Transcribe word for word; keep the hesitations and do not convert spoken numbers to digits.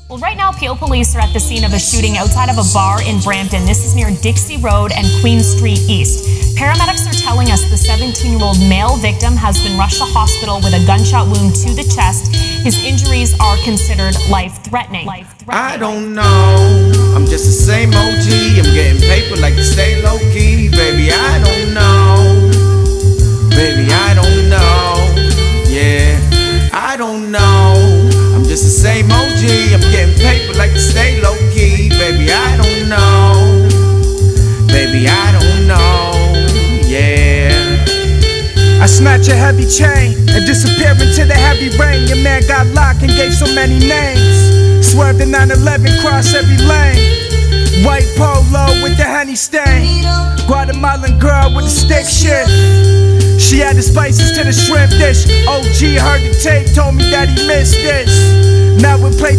Well, right now, Peel police are at the scene of a shooting outside of a bar in Brampton. This is near Dixie Road and Queen Street East. Paramedics are telling us the seventeen-year-old male victim has been rushed to hospital with a gunshot wound to the chest. His injuries are considered life-threatening. I don't know, I'm just the same O G. I'm getting paper like to stay low-key. Baby, I don't know. Baby, I don't know. Yeah, I don't know. I'm just the same O G. I'm getting paper like to stay low-key. Baby, I don't know. Baby, I don't know. Yeah. I snatch a heavy chain and disappear into the heavy rain. Your man got locked and gave so many names. Swerved the nine eleven, cross every lane. White polo with the honey stain. Guatemalan girl with the stick shift. She added spices to the shrimp dish. O G heard the tape, told me that he missed this. Now we play